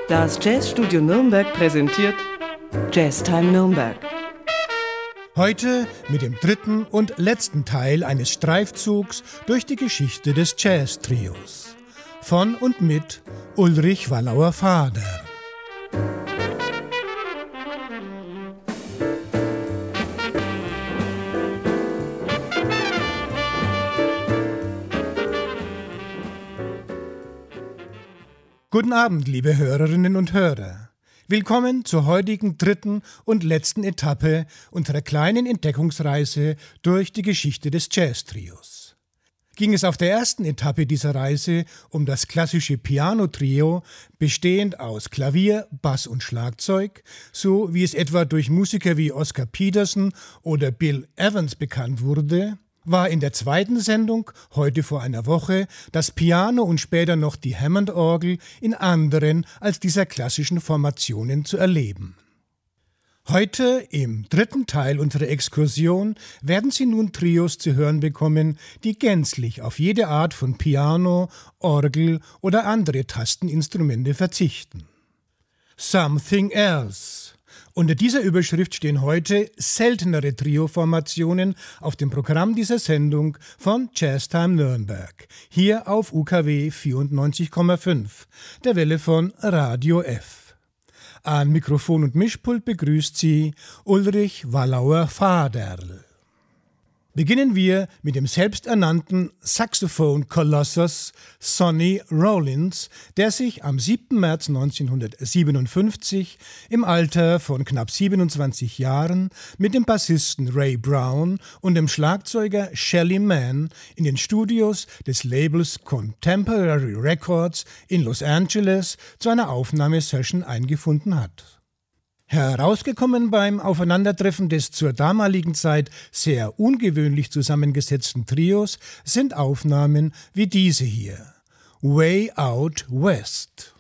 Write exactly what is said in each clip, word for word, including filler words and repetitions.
Das Jazzstudio Nürnberg präsentiert Jazztime Nürnberg. Heute mit dem dritten und letzten Teil eines Streifzugs durch die Geschichte des Jazz-Trios. Von und mit Ulrich Wallauer-Fader. Guten Abend, liebe Hörerinnen und Hörer. Willkommen zur heutigen dritten und letzten Etappe unserer kleinen Entdeckungsreise durch die Geschichte des Jazz-Trios. Ging es auf der ersten Etappe dieser Reise um das klassische Piano-Trio, bestehend aus Klavier, Bass und Schlagzeug, so wie es etwa durch Musiker wie Oscar Peterson oder Bill Evans bekannt wurde, war in der zweiten Sendung, heute vor einer Woche, das Piano und später noch die Hammond-Orgel in anderen als dieser klassischen Formationen zu erleben. Heute, im dritten Teil unserer Exkursion, werden Sie nun Trios zu hören bekommen, die gänzlich auf jede Art von Piano, Orgel oder andere Tasteninstrumente verzichten. Something Else. Unter dieser Überschrift stehen heute seltenere Trio-Formationen auf dem Programm dieser Sendung von Jazztime Nürnberg, hier auf U K W vierundneunzig Komma fünf, der Welle von Radio F. An Mikrofon und Mischpult begrüßt Sie Ulrich Wallauer-Faderl. Beginnen wir mit dem selbsternannten Saxophon-Kolossus Sonny Rollins, der sich am siebten März neunzehnhundertsiebenundfünfzig im Alter von knapp siebenundzwanzig Jahren mit dem Bassisten Ray Brown und dem Schlagzeuger Shelly Manne in den Studios des Labels Contemporary Records in Los Angeles zu einer Aufnahmesession eingefunden hat. Herausgekommen beim Aufeinandertreffen des zur damaligen Zeit sehr ungewöhnlich zusammengesetzten Trios sind Aufnahmen wie diese hier. Way Out West.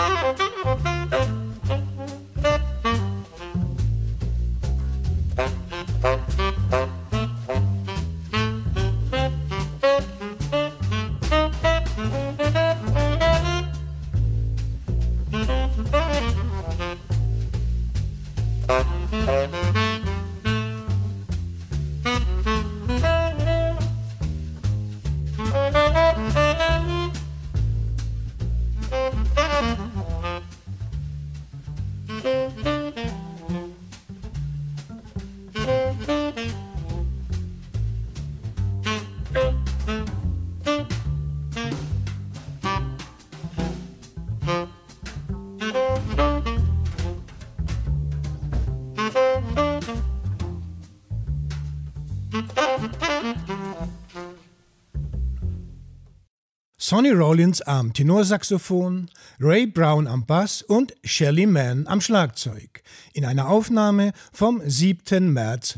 Sonny Rollins am Tenorsaxophon, Ray Brown am Bass und Shelly Manne am Schlagzeug in einer Aufnahme vom siebten März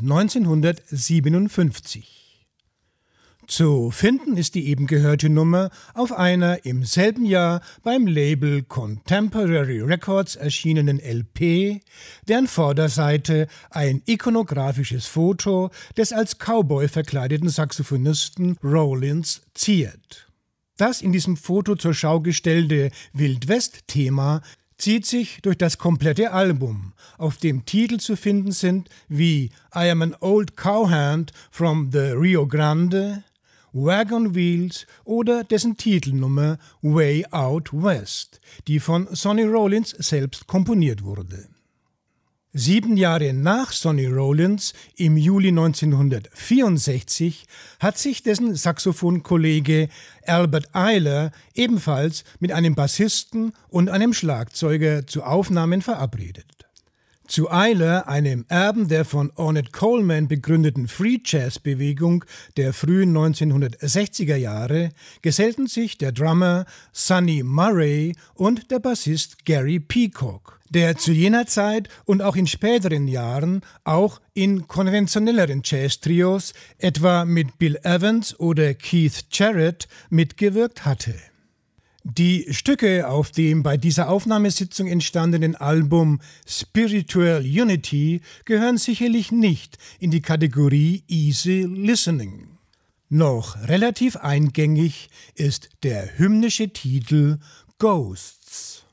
neunzehnhundertsiebenundfünfzig. Zu finden ist die eben gehörte Nummer auf einer im selben Jahr beim Label Contemporary Records erschienenen L P, deren Vorderseite ein ikonografisches Foto des als Cowboy verkleideten Saxophonisten Rollins ziert. Das in diesem Foto zur Schau gestellte Wild-West-Thema zieht sich durch das komplette Album, auf dem Titel zu finden sind wie I Am an Old Cowhand from the Rio Grande, Wagon Wheels oder dessen Titelnummer Way Out West, die von Sonny Rollins selbst komponiert wurde. Sieben Jahre nach Sonny Rollins, im Juli neunzehnhundertvierundsechzig, hat sich dessen Saxophonkollege Albert Ayler ebenfalls mit einem Bassisten und einem Schlagzeuger zu Aufnahmen verabredet. Zu Ayler, einem Erben der von Ornette Coleman begründeten Free Jazz Bewegung der frühen neunzehnhundertsechziger Jahre, gesellten sich der Drummer Sonny Murray und der Bassist Gary Peacock, der zu jener Zeit und auch in späteren Jahren auch in konventionelleren Jazz-Trios, etwa mit Bill Evans oder Keith Jarrett, mitgewirkt hatte. Die Stücke auf dem bei dieser Aufnahmesitzung entstandenen Album Spiritual Unity gehören sicherlich nicht in die Kategorie Easy Listening. Noch relativ eingängig ist der hymnische Titel Ghosts.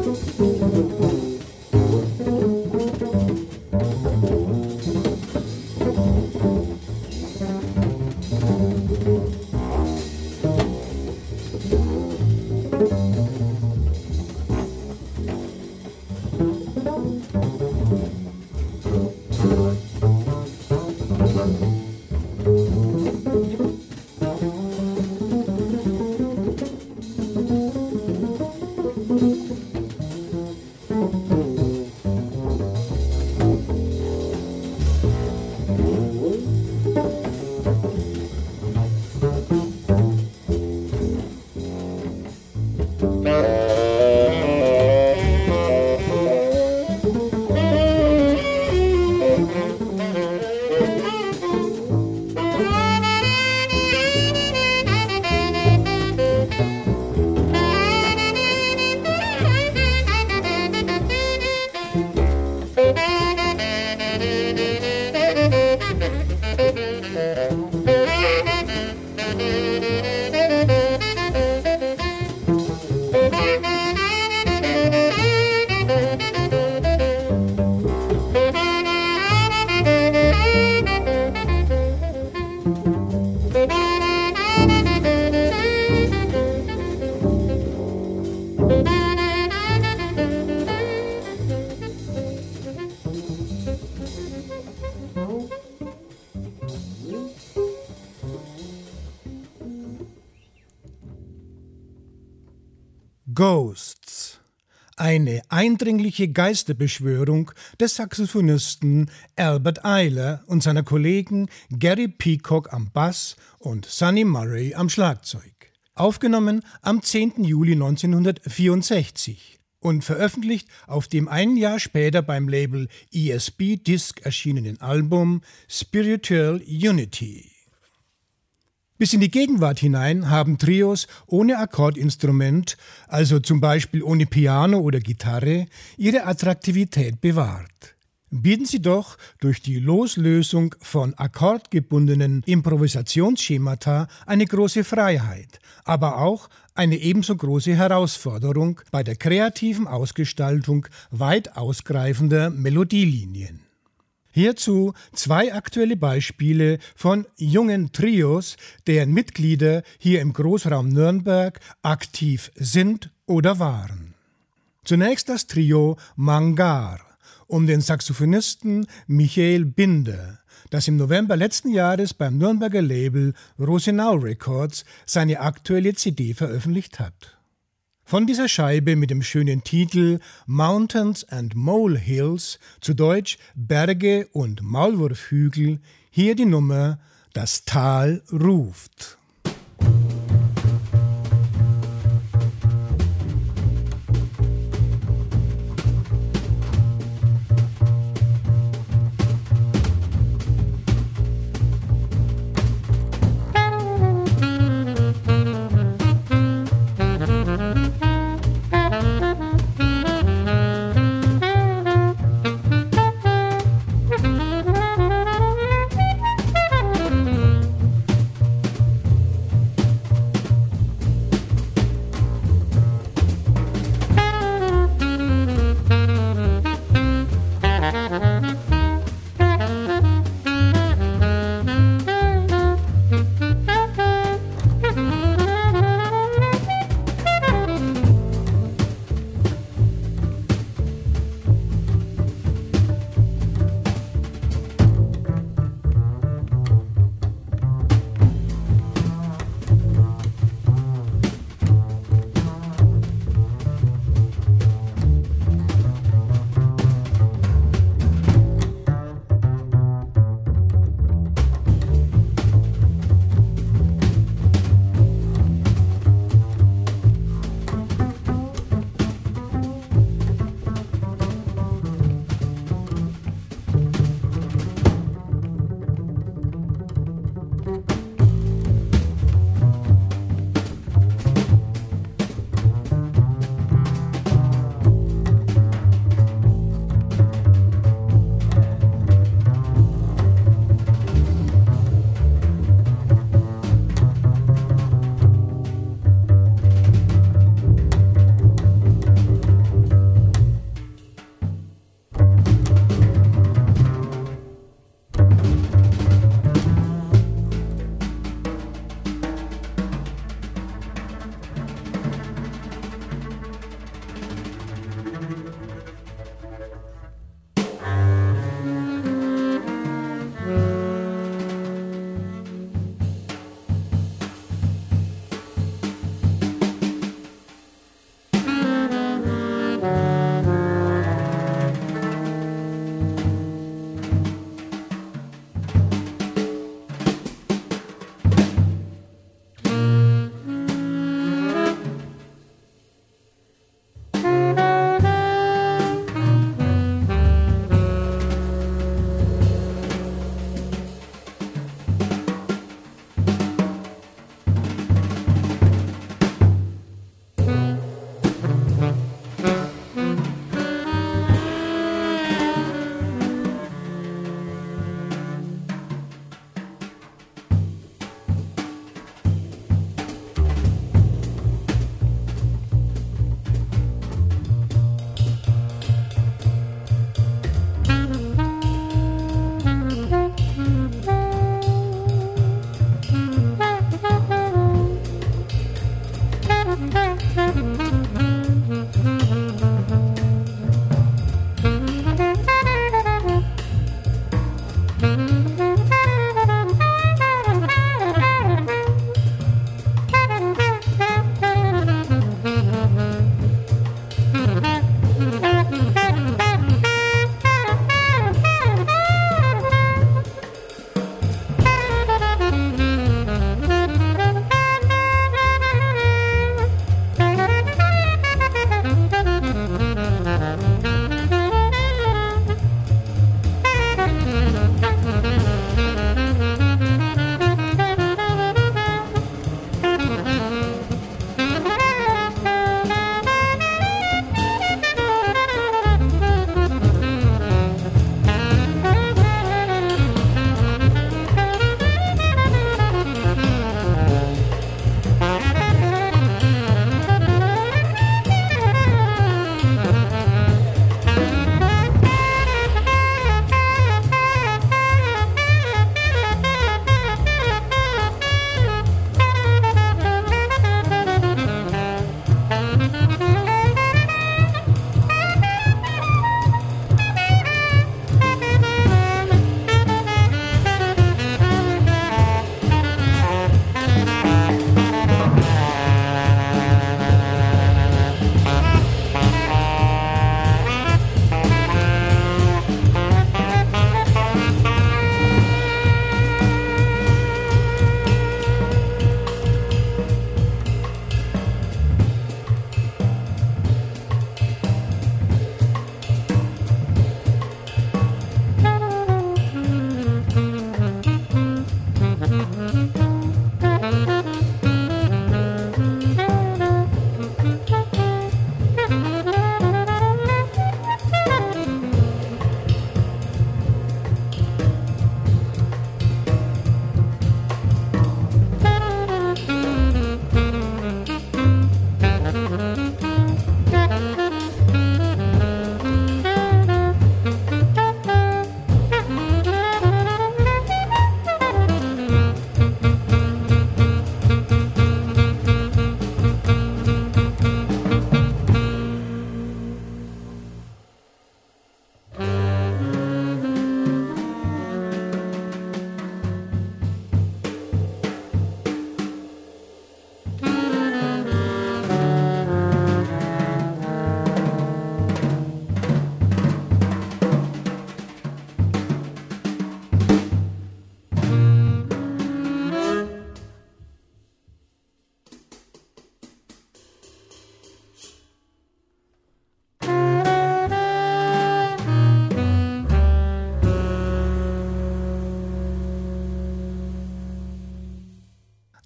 Ghosts. Eine eindringliche Geisterbeschwörung des Saxophonisten Albert Ayler und seiner Kollegen Gary Peacock am Bass und Sonny Murray am Schlagzeug. Aufgenommen am zehnten Juli neunzehnhundertvierundsechzig und veröffentlicht auf dem ein Jahr später beim Label E S B Disc erschienenen Album Spiritual Unity. Bis in die Gegenwart hinein haben Trios ohne Akkordinstrument, also zum Beispiel ohne Piano oder Gitarre, ihre Attraktivität bewahrt. Bieten sie doch durch die Loslösung von akkordgebundenen Improvisationsschemata eine große Freiheit, aber auch eine ebenso große Herausforderung bei der kreativen Ausgestaltung weit ausgreifender Melodielinien. Hierzu zwei aktuelle Beispiele von jungen Trios, deren Mitglieder hier im Großraum Nürnberg aktiv sind oder waren. Zunächst das Trio Mangar um den Saxophonisten Michael Binder, das im November letzten Jahres beim Nürnberger Label Rosenau Records seine aktuelle C D veröffentlicht hat. Von dieser Scheibe mit dem schönen Titel Mountains and Molehills, zu Deutsch Berge und Maulwurfhügel, hier die Nummer Das Tal ruft.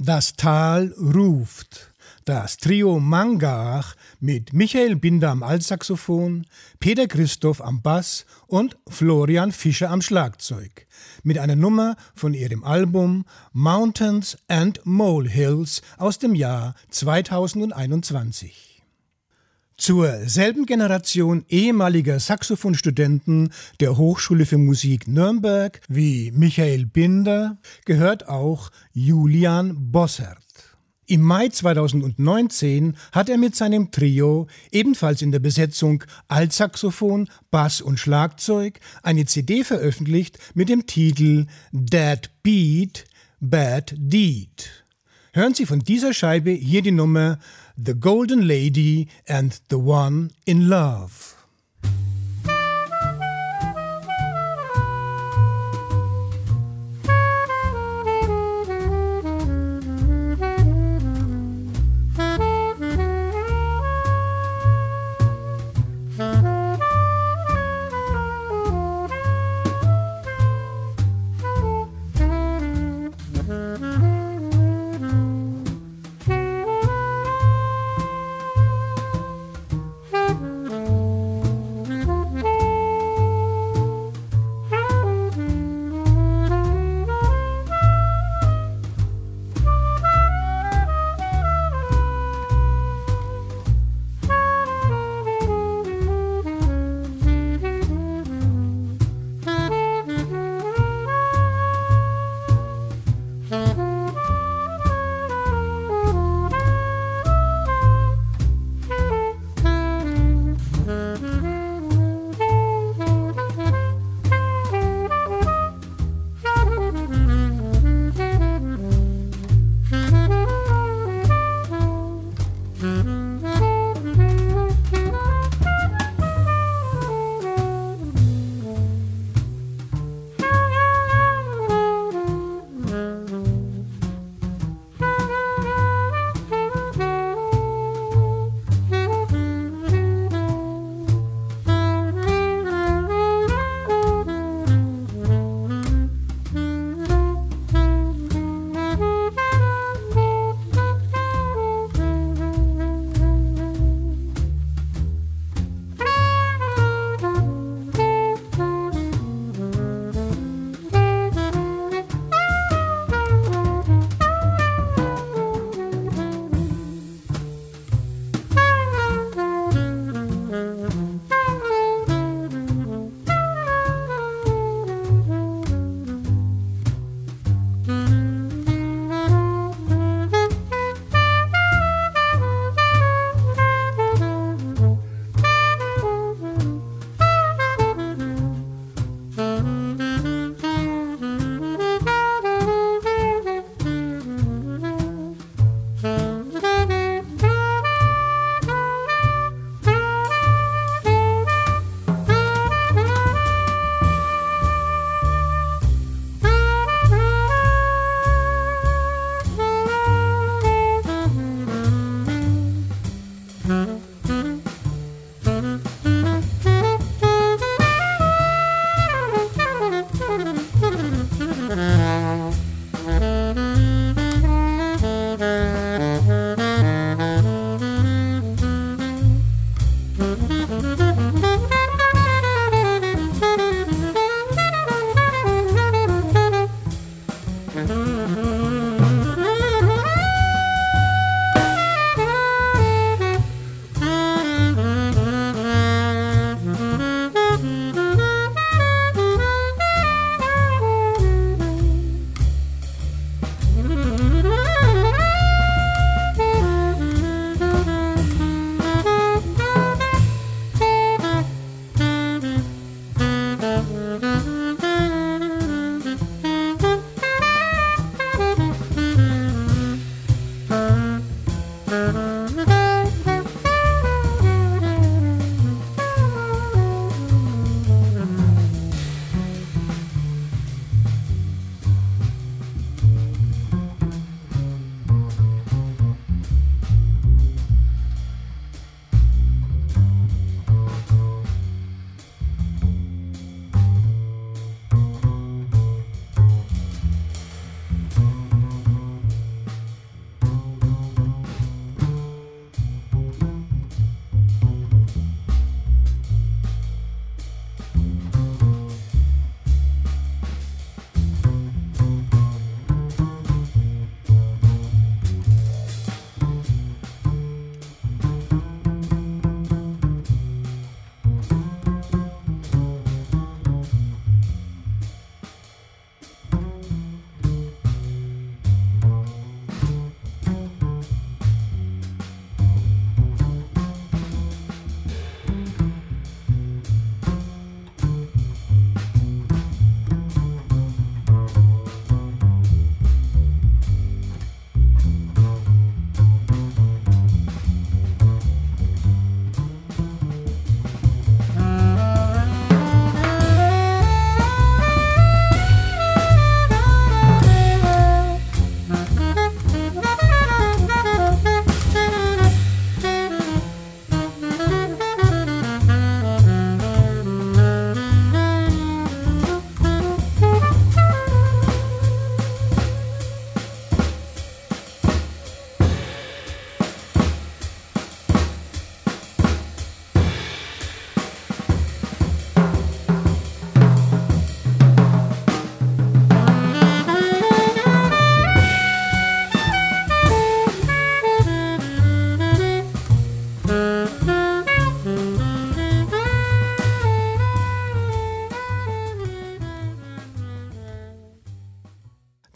Das Tal ruft. Das Trio Mangach mit Michael Binder am Altsaxophon, Peter Christoph am Bass und Florian Fischer am Schlagzeug. Mit einer Nummer von ihrem Album Mountains and Molehills aus dem Jahr zweitausendeinundzwanzig. Zur selben Generation ehemaliger Saxophonstudenten der Hochschule für Musik Nürnberg wie Michael Binder gehört auch Julian Bossert. Im Mai zweitausendneunzehn hat er mit seinem Trio, ebenfalls in der Besetzung Altsaxophon, Bass und Schlagzeug, eine C D veröffentlicht mit dem Titel Dead Beat, Bad Deed. Hören Sie von dieser Scheibe hier die Nummer The Golden Lady and the One in Love.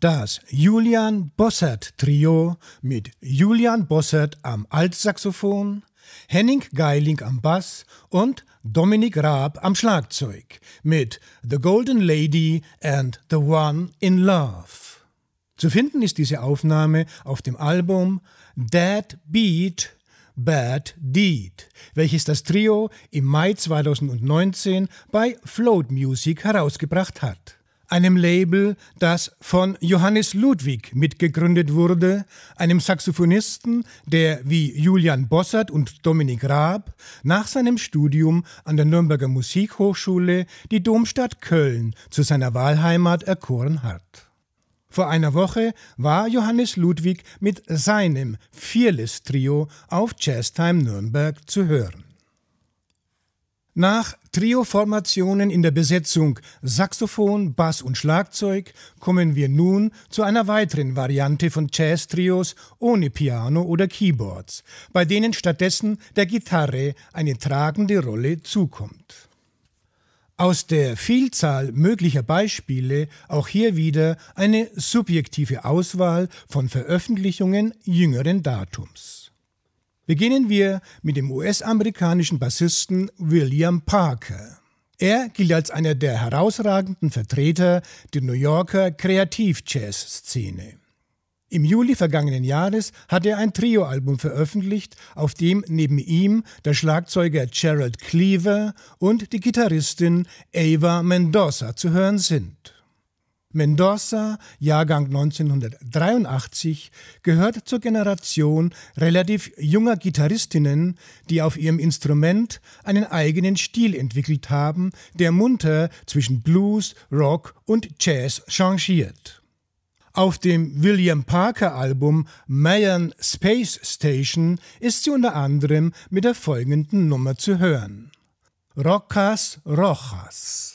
Das Julian Bossert Trio mit Julian Bossert am Altsaxophon, Henning Geiling am Bass und Dominik Raab am Schlagzeug mit The Golden Lady and The One in Love. Zu finden ist diese Aufnahme auf dem Album Dead Beat, Bad Deed, welches das Trio im Mai zweitausendneunzehn bei Float Music herausgebracht hat. Einem Label, das von Johannes Ludwig mitgegründet wurde, einem Saxophonisten, der wie Julian Bossert und Dominik Raab nach seinem Studium an der Nürnberger Musikhochschule die Domstadt Köln zu seiner Wahlheimat erkoren hat. Vor einer Woche war Johannes Ludwig mit seinem Fearless-Trio auf Jazztime Nürnberg zu hören. Nach Trio-Formationen in der Besetzung Saxophon, Bass und Schlagzeug kommen wir nun zu einer weiteren Variante von Jazz-Trios ohne Piano oder Keyboards, bei denen stattdessen der Gitarre eine tragende Rolle zukommt. Aus der Vielzahl möglicher Beispiele auch hier wieder eine subjektive Auswahl von Veröffentlichungen jüngeren Datums. Beginnen wir mit dem U S-amerikanischen Bassisten William Parker. Er gilt als einer der herausragenden Vertreter der New Yorker Kreativ-Jazz-Szene. Im Juli vergangenen Jahres hat er ein Trio-Album veröffentlicht, auf dem neben ihm der Schlagzeuger Gerald Cleaver und die Gitarristin Ava Mendoza zu hören sind. Mendoza, Jahrgang neunzehnhundertdreiundachtzig, gehört zur Generation relativ junger Gitarristinnen, die auf ihrem Instrument einen eigenen Stil entwickelt haben, der munter zwischen Blues, Rock und Jazz changiert. Auf dem William Parker Album Mayan Space Station ist sie unter anderem mit der folgenden Nummer zu hören: Rocas Rojas.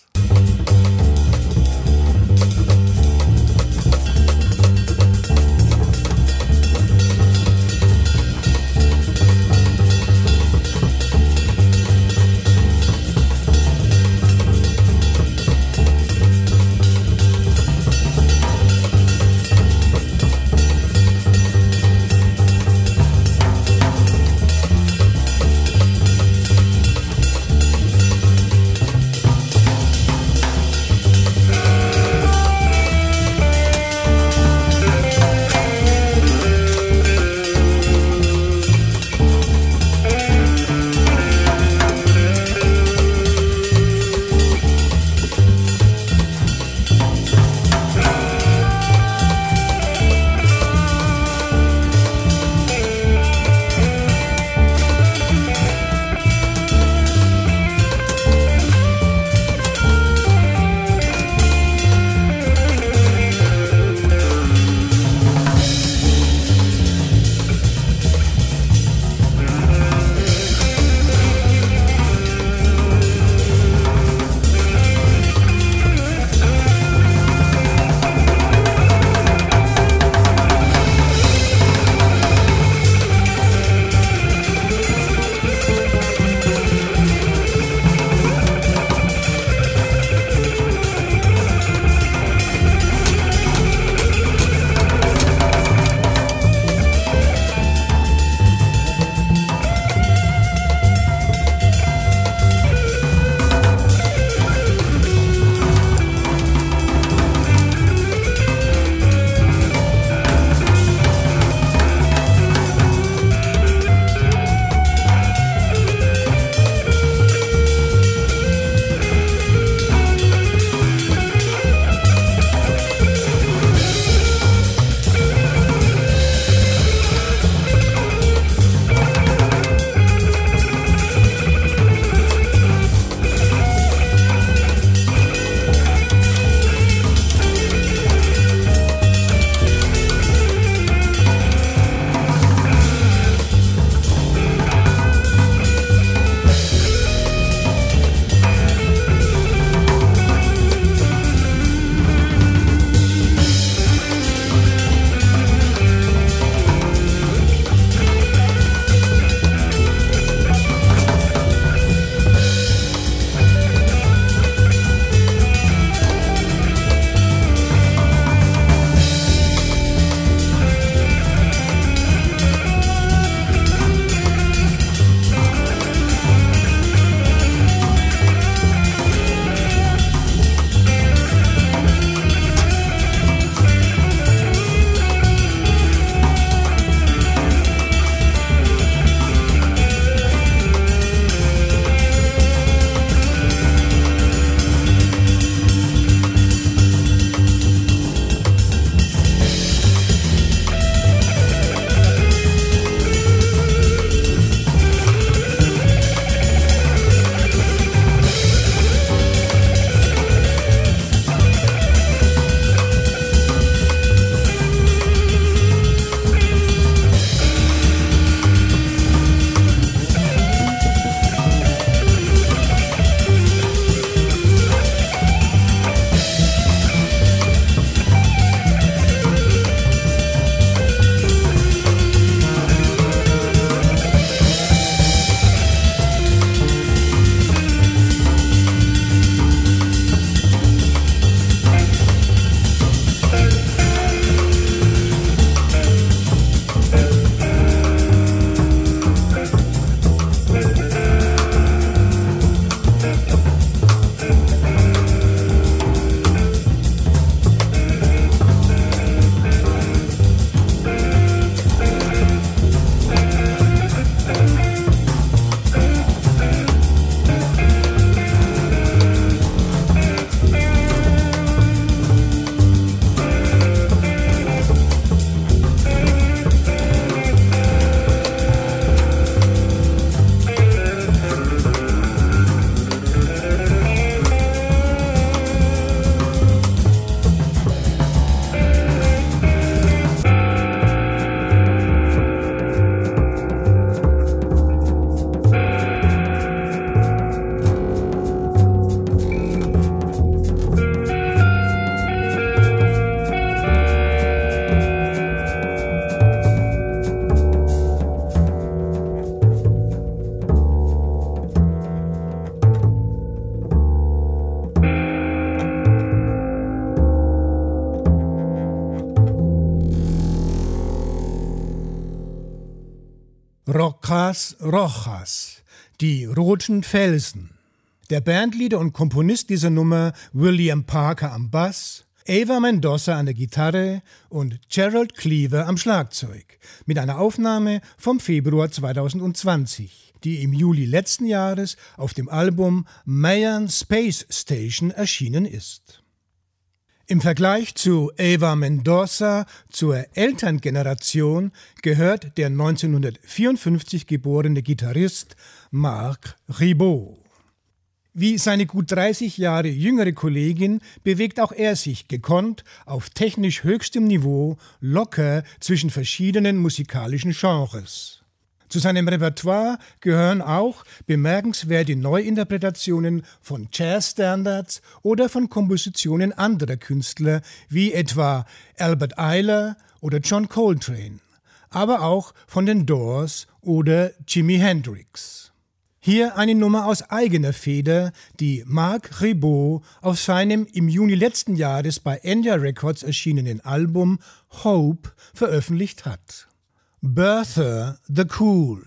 Rocas Rojas, die roten Felsen. Der Bandleader und Komponist dieser Nummer William Parker am Bass, Ava Mendoza an der Gitarre und Gerald Cleaver am Schlagzeug mit einer Aufnahme vom Februar zweitausendzwanzig, die im Juli letzten Jahres auf dem Album Mayan Space Station erschienen ist. Im Vergleich zu Ava Mendoza zur Elterngeneration gehört der neunzehnhundertvierundfünfzig geborene Gitarrist Marc Ribot. Wie seine gut dreißig Jahre jüngere Kollegin bewegt auch er sich gekonnt auf technisch höchstem Niveau locker zwischen verschiedenen musikalischen Genres. Zu seinem Repertoire gehören auch bemerkenswerte Neuinterpretationen von Jazzstandards oder von Kompositionen anderer Künstler wie etwa Albert Ayler oder John Coltrane, aber auch von den Doors oder Jimi Hendrix. Hier eine Nummer aus eigener Feder, die Marc Ribot auf seinem im Juni letzten Jahres bei Enya Records erschienenen Album Hope veröffentlicht hat. Bertha the Cool.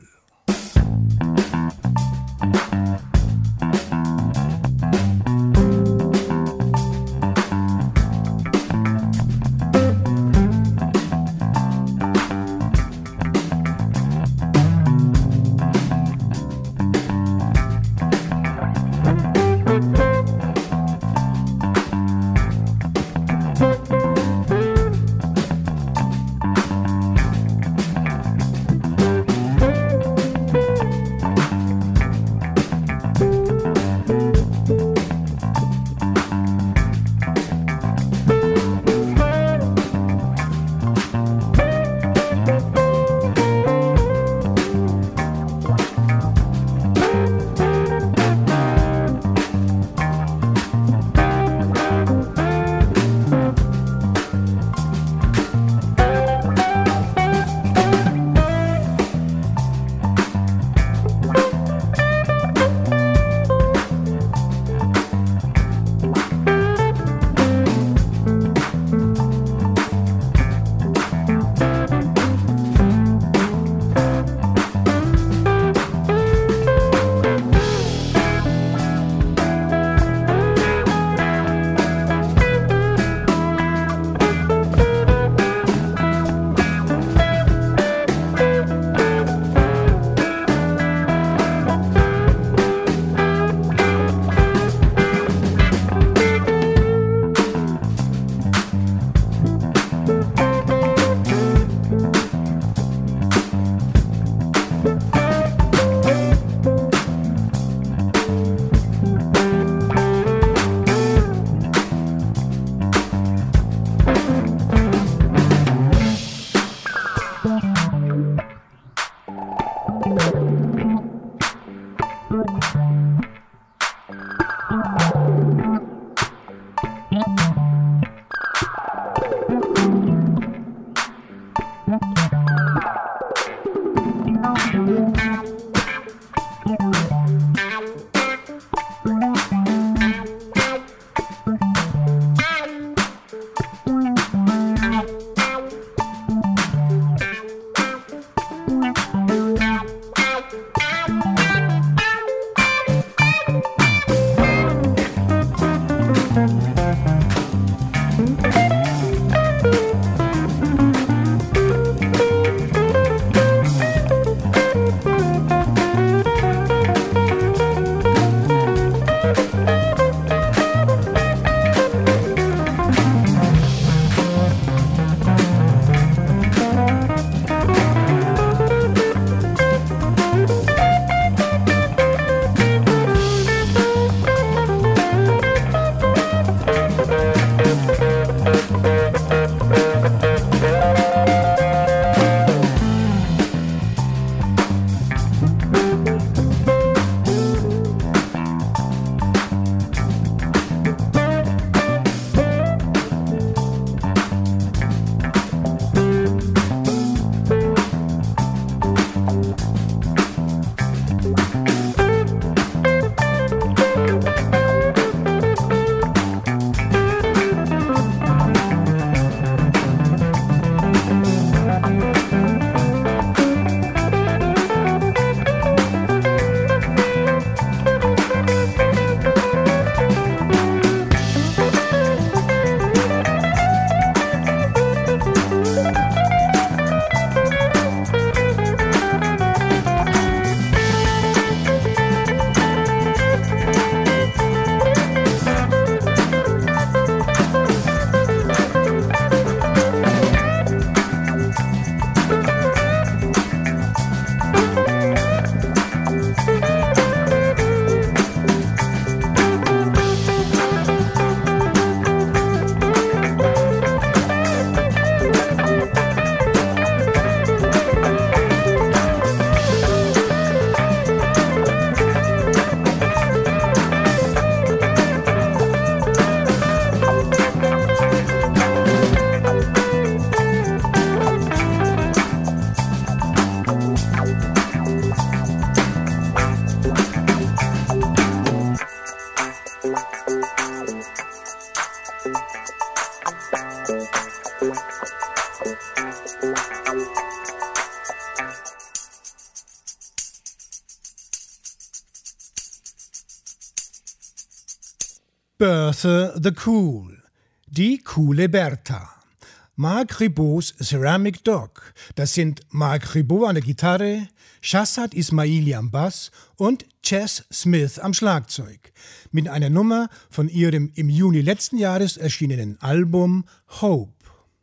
Bertha the Cool, die coole Bertha. Marc Ribot's Ceramic Dog, das sind Marc Ribot an der Gitarre, Shazad Ismaili am Bass und Chas Smith am Schlagzeug, mit einer Nummer von ihrem im Juni letzten Jahres erschienenen Album Hope.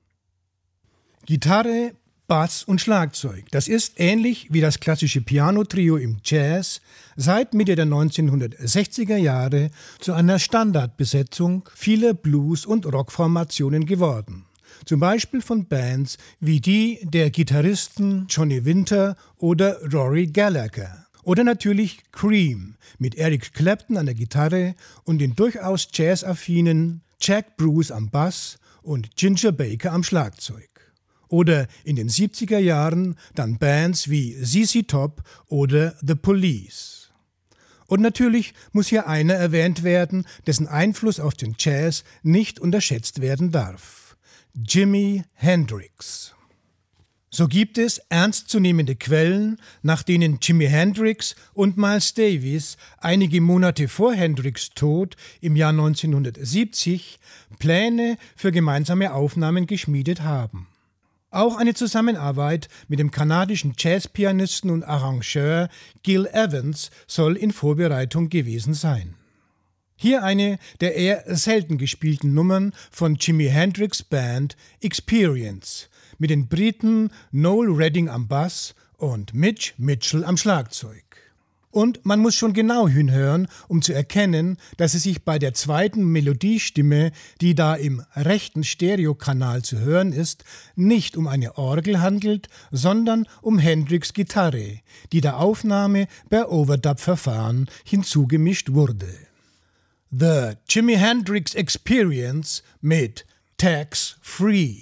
Gitarre, Bass und Schlagzeug, das ist ähnlich wie das klassische Piano-Trio im Jazz seit Mitte der neunzehnhundertsechziger Jahre zu einer Standardbesetzung vieler Blues- und Rockformationen geworden. Zum Beispiel von Bands wie die der Gitarristen Johnny Winter oder Rory Gallagher. Oder natürlich Cream mit Eric Clapton an der Gitarre und den durchaus jazzaffinen Jack Bruce am Bass und Ginger Baker am Schlagzeug. Oder in den siebziger Jahren dann Bands wie Z Z Top oder The Police. Und natürlich muss hier einer erwähnt werden, dessen Einfluss auf den Jazz nicht unterschätzt werden darf. Jimi Hendrix. So gibt es ernstzunehmende Quellen, nach denen Jimi Hendrix und Miles Davis einige Monate vor Hendrix' Tod im Jahr neunzehnhundertsiebzig Pläne für gemeinsame Aufnahmen geschmiedet haben. Auch eine Zusammenarbeit mit dem kanadischen Jazzpianisten und Arrangeur Gil Evans soll in Vorbereitung gewesen sein. Hier eine der eher selten gespielten Nummern von Jimi Hendrix' Band Experience mit den Briten Noel Redding am Bass und Mitch Mitchell am Schlagzeug. Und man muss schon genau hinhören, um zu erkennen, dass es sich bei der zweiten Melodiestimme, die da im rechten Stereokanal zu hören ist, nicht um eine Orgel handelt, sondern um Hendrix' Gitarre, die der Aufnahme per Overdub-Verfahren hinzugemischt wurde. The Jimi Hendrix Experience mit Tax Free.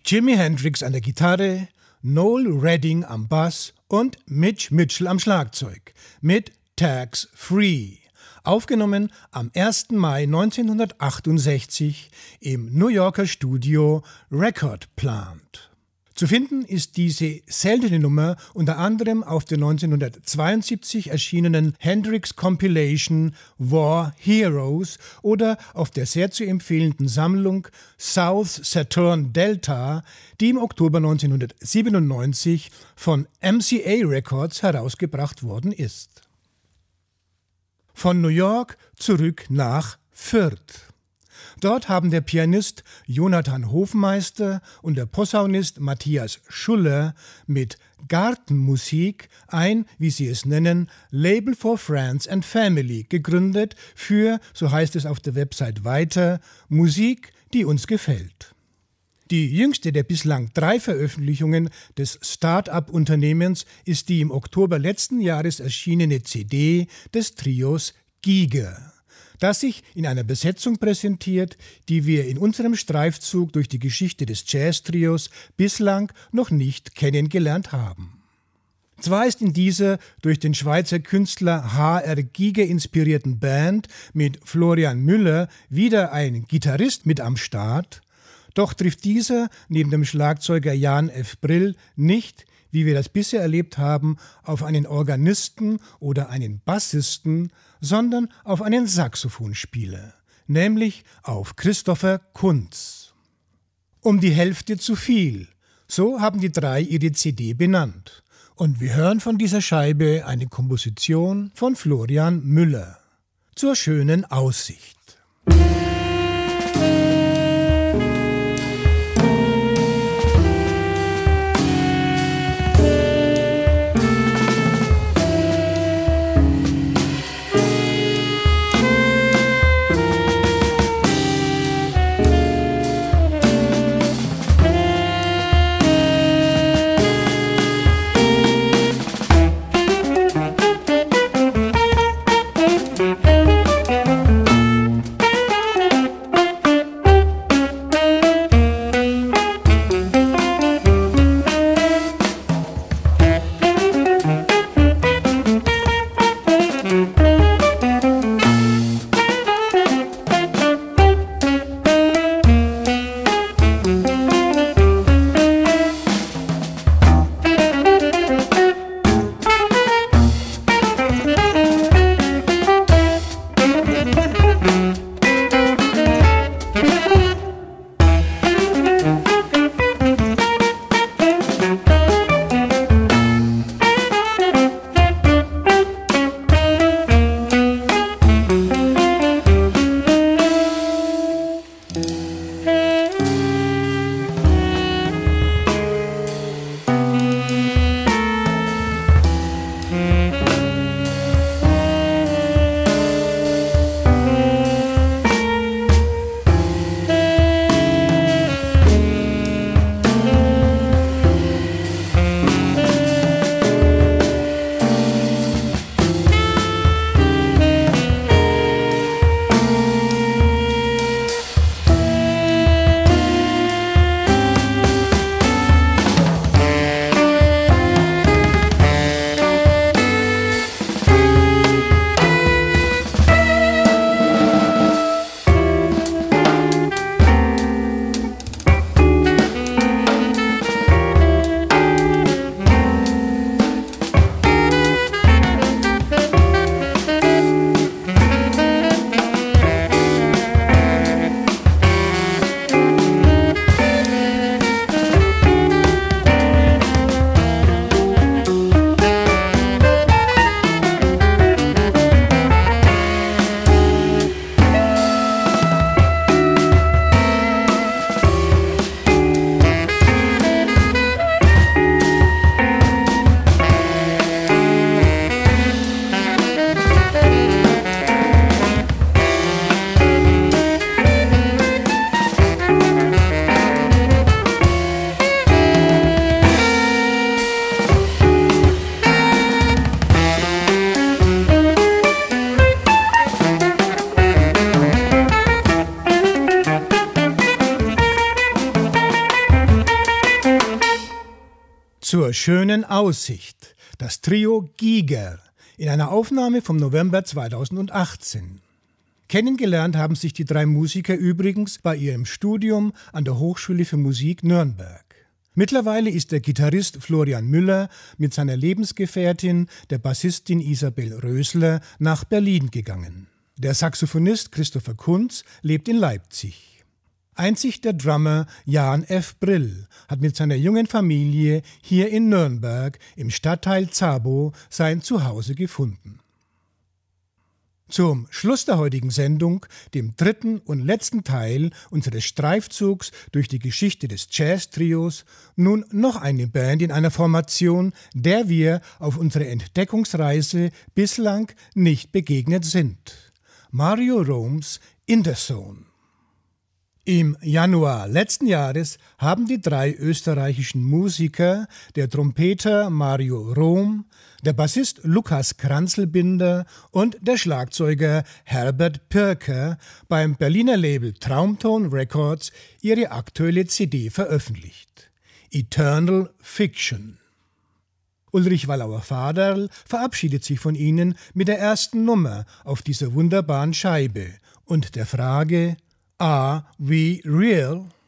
Jimi Hendrix an der Gitarre, Noel Redding am Bass und Mitch Mitchell am Schlagzeug mit Tax Free, aufgenommen am ersten Mai neunzehnhundertachtundsechzig im New Yorker Studio Record Plant. Zu finden ist diese seltene Nummer unter anderem auf der neunzehnhundertzweiundsiebzig erschienenen Hendrix Compilation War Heroes oder auf der sehr zu empfehlenden Sammlung South Saturn Delta, die im Oktober neunzehnhundertsiebenundneunzig von M C A Records herausgebracht worden ist. Von New York zurück nach Fürth. Dort haben der Pianist Jonathan Hofmeister und der Posaunist Matthias Schuller mit Gartenmusik ein, wie sie es nennen, Label for Friends and Family gegründet für, so heißt es auf der Website weiter, Musik, die uns gefällt. Die jüngste der bislang drei Veröffentlichungen des Start-up-Unternehmens ist die im Oktober letzten Jahres erschienene C D des Trios Giger, das sich in einer Besetzung präsentiert, die wir in unserem Streifzug durch die Geschichte des Jazz-Trios bislang noch nicht kennengelernt haben. Zwar ist in dieser durch den Schweizer Künstler H R Giger inspirierten Band mit Florian Müller wieder ein Gitarrist mit am Start, doch trifft dieser neben dem Schlagzeuger Jan F. Brill nicht, wie wir das bisher erlebt haben, auf einen Organisten oder einen Bassisten, sondern auf einen Saxophonspieler, nämlich auf Christopher Kuntz. Um die Hälfte zu viel, so haben die drei ihre C D benannt. Und wir hören von dieser Scheibe eine Komposition von Florian Müller. Zur schönen Aussicht. Zur schönen Aussicht, das Trio Giger, in einer Aufnahme vom November zweitausendachtzehn. Kennengelernt haben sich die drei Musiker übrigens bei ihrem Studium an der Hochschule für Musik Nürnberg. Mittlerweile ist der Gitarrist Florian Müller mit seiner Lebensgefährtin, der Bassistin Isabel Rösler, nach Berlin gegangen. Der Saxophonist Christopher Kunz lebt in Leipzig. Einzig der Drummer Jan F. Brill hat mit seiner jungen Familie hier in Nürnberg im Stadtteil Zabow sein Zuhause gefunden. Zum Schluss der heutigen Sendung, dem dritten und letzten Teil unseres Streifzugs durch die Geschichte des Jazz-Trios, nun noch eine Band in einer Formation, der wir auf unserer Entdeckungsreise bislang nicht begegnet sind. Mario Roms Interzone. Im Januar letzten Jahres haben die drei österreichischen Musiker, der Trompeter Mario Rom, der Bassist Lukas Kranzelbinder und der Schlagzeuger Herbert Pirker beim Berliner Label Traumton Records ihre aktuelle C D veröffentlicht. Eternal Fiction. Ulrich Wallauer-Vaderl verabschiedet sich von Ihnen mit der ersten Nummer auf dieser wunderbaren Scheibe und der Frage: Are we real?